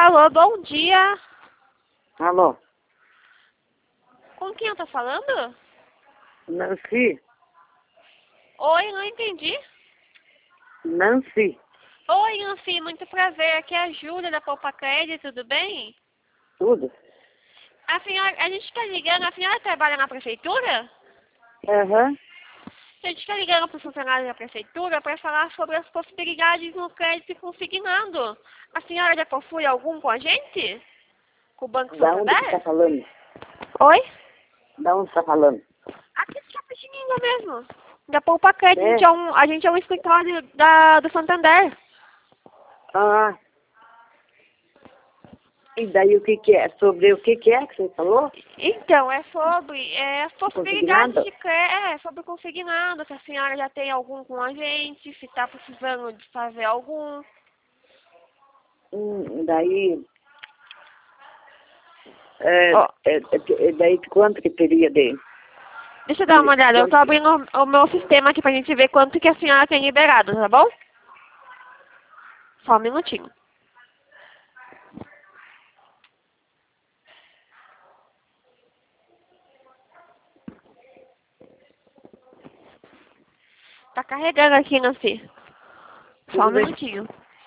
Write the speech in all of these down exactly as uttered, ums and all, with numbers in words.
Alô, bom dia. Alô, Com quem eu tô falando? Nancy? Oi, não entendi. Nancy, Oi, Nancy, muito prazer. Aqui é a Júlia da Poupa Crédito, tudo bem? tudo? A senhora, a gente tá ligando, a senhora trabalha na prefeitura? Aham. A gente tá ligando para o funcionário da prefeitura para falar sobre as possibilidades no crédito consignado. A senhora já possui algum com a gente? Com o Banco Da onde que Santander? tá falando? Oi? Da onde tá falando? Aqui de Capitinga mesmo. Da Poupa Crédito, a gente É? é um, a gente é um escritório da, do Santander. Ah. E daí o que que é? Sobre o que que é que você falou? Então, é sobre é, as possibilidades Consignado? de crédito, é sobre consignado, se a senhora já tem algum com a gente, se está precisando de fazer algum. Hum, daí... É, Ó, é, é, é daí quanto que teria de... deixa eu dar uma de olhada, eu quanto tô que... abrindo o, o meu sistema aqui pra gente ver quanto que a senhora tem liberado, tá bom? Só um minutinho. Tá carregando aqui, Nancy. Só um Tudo bem? minutinho.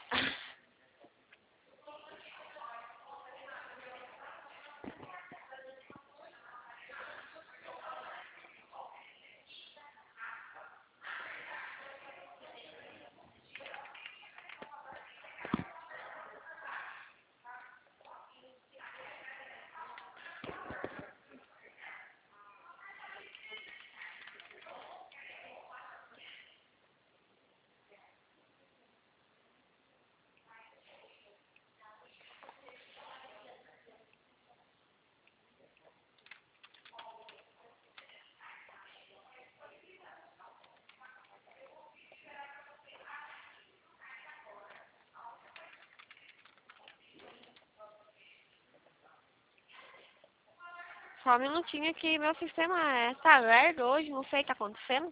Só um minutinho que meu sistema é, tá lerdo hoje, não sei o que tá acontecendo.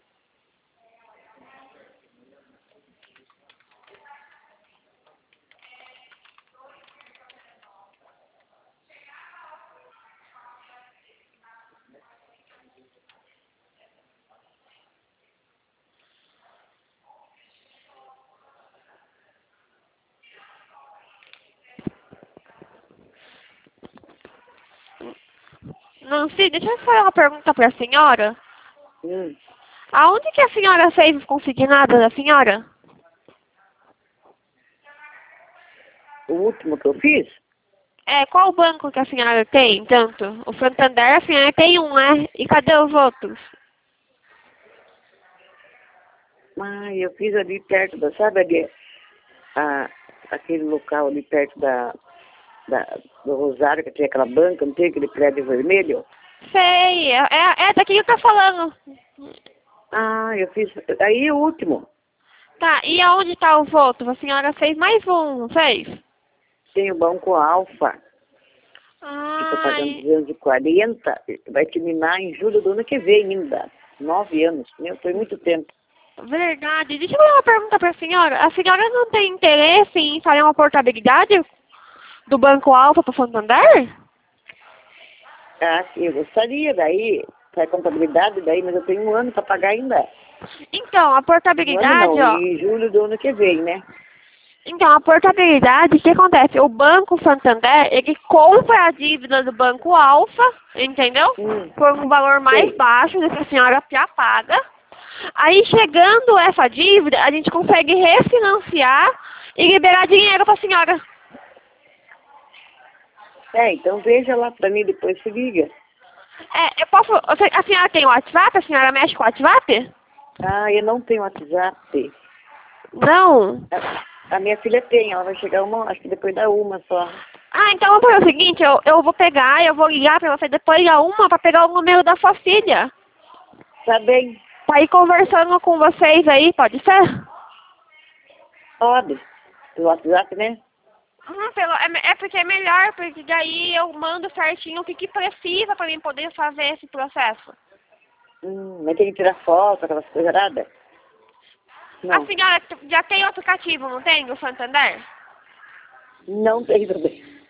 Nancy, deixa eu fazer uma pergunta pra senhora. Hum. Aonde que a senhora fez o consignado da senhora? O último que eu fiz? É, qual banco que a senhora tem, tanto? O Santander, a senhora tem um, né? E cadê os outros? Ah, eu fiz ali perto da... Sabe ali? A, aquele local ali perto da... Da, do Rosário, que tem aquela banca, não tem aquele prédio vermelho? Sei, é, é é daqui que eu tô falando. Ah, eu fiz... Aí o último. Tá, e aonde tá os outros? A senhora fez mais um, não fez? Tem o Banco Alfa, que estou pagando Ai, duzentos e quarenta, vai terminar em julho do ano que vem ainda. Nove anos, meu, foi muito tempo. verdade. Deixa eu fazer uma pergunta pra senhora. A senhora não tem interesse em fazer uma portabilidade do Banco Alfa para Santander? Ah, sim, eu gostaria daí, para contabilidade daí, mas eu tenho um ano para pagar ainda. Então, a Um ano portabilidade, não, ó. em julho do ano que vem, né? Então, a portabilidade, o que acontece? O Banco Santander, ele compra a dívida do Banco Alfa, entendeu? Hum, Por um valor mais sei. baixo do que a senhora já paga. Aí, chegando essa dívida, a gente consegue refinanciar e liberar dinheiro para a senhora. É, então veja lá para mim, depois se liga. É, eu posso... A senhora tem WhatsApp? A senhora mexe com o WhatsApp? Ah, eu não tenho WhatsApp. Não. A, a minha filha tem, ela vai chegar uma, acho que depois da uma só. Ah, então vamos fazer o seguinte, eu, eu vou pegar, eu vou ligar para você depois da uma para pegar o número da sua filha. Tá bem, Pra ir conversando com vocês aí, pode ser? pode. Pelo WhatsApp, né? Uhum, pelo, é, me- é porque é melhor, porque daí eu mando certinho o que, que precisa para mim poder fazer esse processo. Hum, mas tem que tirar foto, aquelas coisas nada? A Não, senhora t- já tem o aplicativo, não tem, do Santander? não tem também.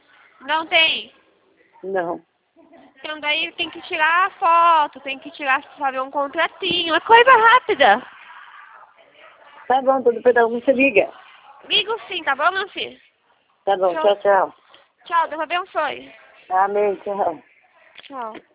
Não tem? Não. Então daí tem que tirar a foto, tem que tirar, fazer um contratinho, é coisa rápida. Tá bom, tudo pedal, você liga. Ligo sim, tá bom, meu filho? Tá bom, Tchau. tchau, tchau. Tchau, Deus abençoe. Amém, tchau. Tchau.